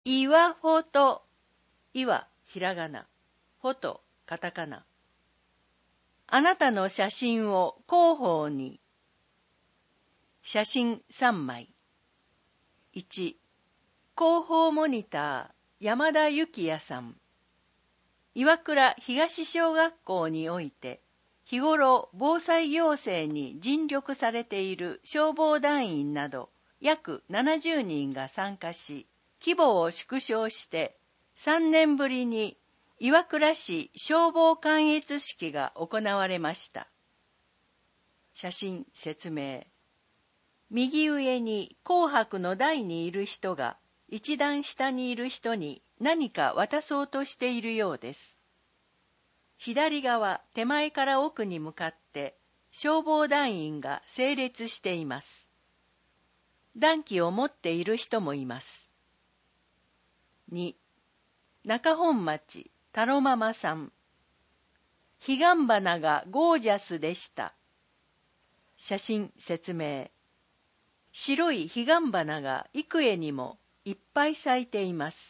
岩フォト、岩ひらがな、フォトカタカナ。あなたの写真を広報に。写真3枚。1、広報モニター山田幸也さん。岩倉東小学校において、日頃防災行政に尽力されている消防団員など約70人が参加し、規模を縮小して3年ぶりに岩倉市消防観閲式が行われました。写真説明。右上に紅白の台にいる人が一段下にいる人に何か渡そうとしているようです。左側手前から奥に向かって消防団員が整列しています。団旗を持っている人もいます。2、中本町タロママさん。彼岸花がゴージャスでした。写真説明。白い彼岸花が幾重にもいっぱい咲いています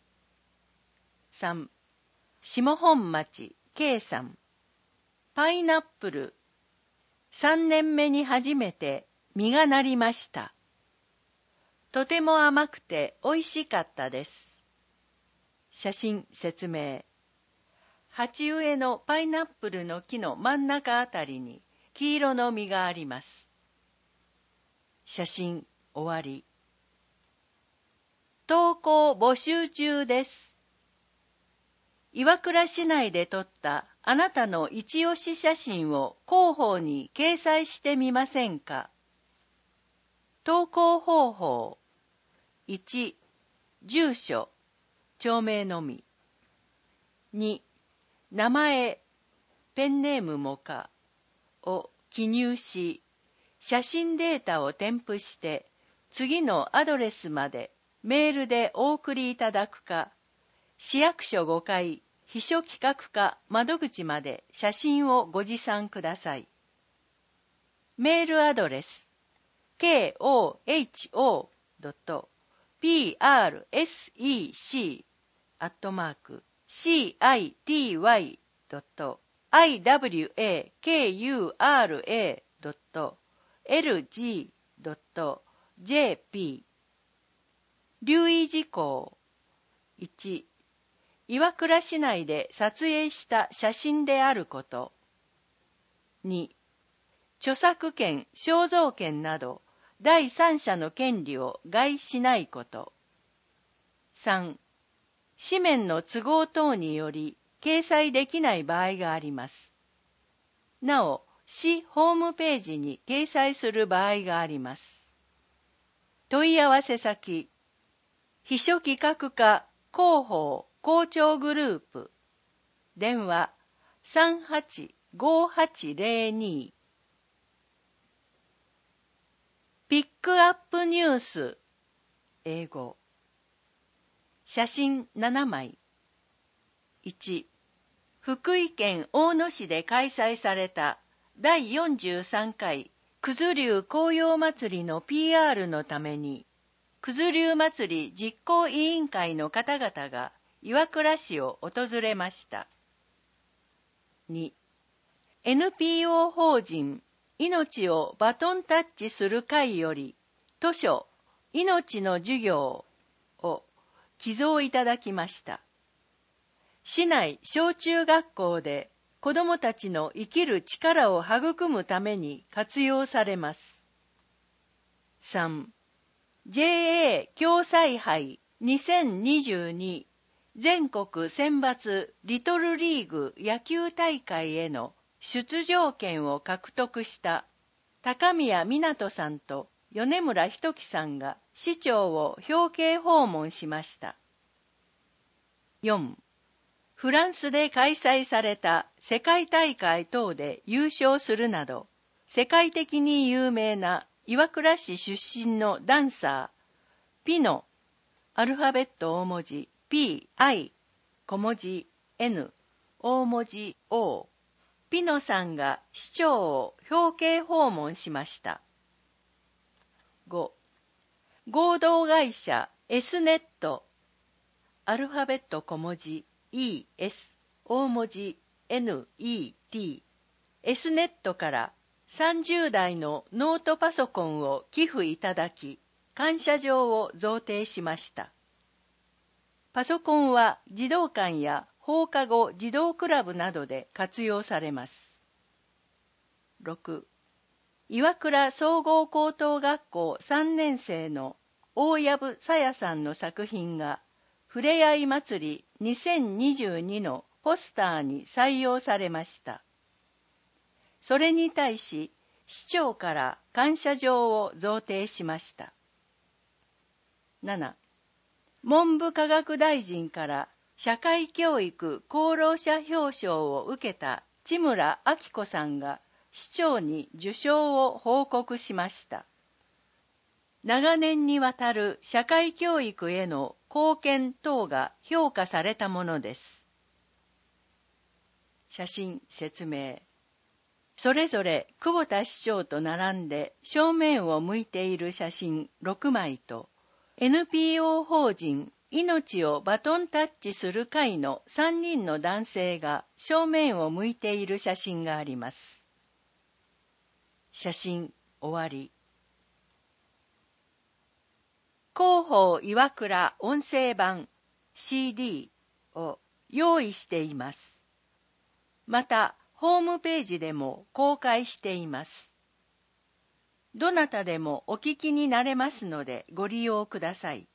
。3、下本町 K さん。パイナップル。3年目に初めて実がなりました。とても甘くておいしかったです。写真説明。鉢植えのパイナップルの木の真ん中あたりに黄色の実があります。写真終わり。投稿募集中です。岩倉市内で撮ったあなたの一押し写真を広報に掲載してみませんか。投稿方法。1、住所、町名のみ。2、名前、ペンネームもかを記入し、写真データを添付して次のアドレスまでメールでお送りいただくか、市役所5階秘書企画課窓口まで写真をご持参ください。メールアドレス kohsec@city.iwakura.lg.jp。 留意事項。1、岩倉市内で撮影した写真であること。2、著作権、肖像権など第三者の権利を害しないこと。3、紙面の都合等により掲載できない場合があります。なお、市ホームページに掲載する場合があります。問い合わせ先、秘書企画課広報校長グループ。電話385802。ピックアップニュース。英語。写真7枚。1、福井県大野市で開催された第43回九頭竜紅葉祭りの PR のために、九頭竜祭り実行委員会の方々が岩倉市を訪れました。2、NPO 法人命をバトンタッチする会より図書命の授業を寄贈いただきました。市内小中学校で子どもたちの生きる力を育むために活用されます。3、JA 共済杯2022全国選抜リトルリーグ野球大会への出場権を獲得した高宮湊さんと米村仁樹さんが市長を表敬訪問しました。4、フランスで開催された世界大会等で優勝するなど、世界的に有名な岩倉市出身のダンサー、ピノ、アルファベット大文字 P、I、小文字 N、大文字 O、ピノさんが市長を表敬訪問しました。5、合同会社 S ネットアルファベット小文字 ES、大文字 NET、S ネットから30台のノートパソコンを寄付いただき、感謝状を贈呈しました。パソコンは児童館や放課後児童クラブなどで活用されます。6. 岩倉総合高等学校3年生の大藪さやさんの作品がふれあい祭り2022のポスターに採用されました。それに対し市長から感謝状を贈呈しました。7. 文部科学大臣から社会教育功労者表彰を受けた千村明子さんが市長に受賞を報告しました。長年にわたる社会教育への貢献等が評価されたものです。写真説明。それぞれ久保田市長と並んで正面を向いている写真6枚と、NPO 法人命をバトンタッチする会の3人の男性が正面を向いている写真があります。写真終わり。広報岩倉音声版 CD を用意しています。また、ホームページでも公開しています。どなたでもお聞きになれますのでご利用ください。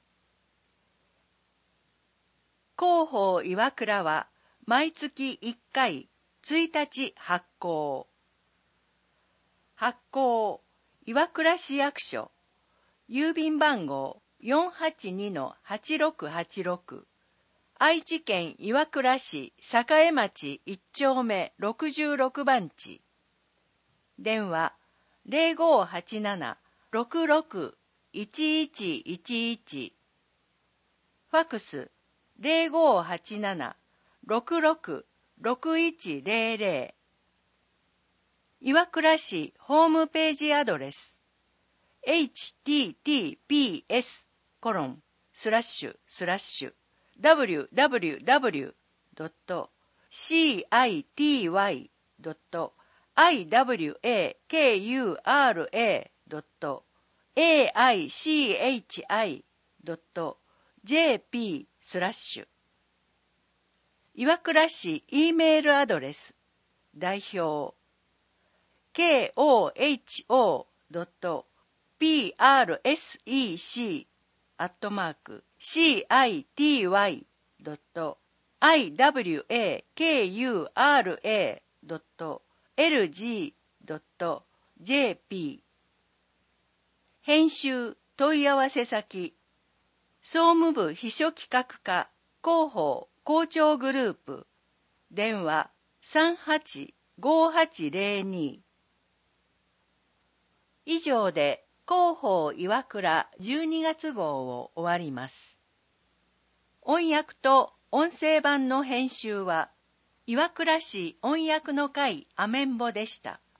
広報岩倉は毎月1回1日発行。発行、岩倉市役所、郵便番号 482-8686、愛知県岩倉市栄町1丁目66番地。電話0587-66-1111。ファクス0587-66-6100。岩倉市ホームページアドレス https://www.city.iwakura.aichi.jp/ 岩倉市 E メールアドレス代表city.persec@city.iwakura.lg.jp 編集問い合わせ先総務部秘書企画課広報校長グループ電話385802。以上で広報岩倉12月号を終わります。音訳と音声版の編集は岩倉市音訳の会アメンボでした。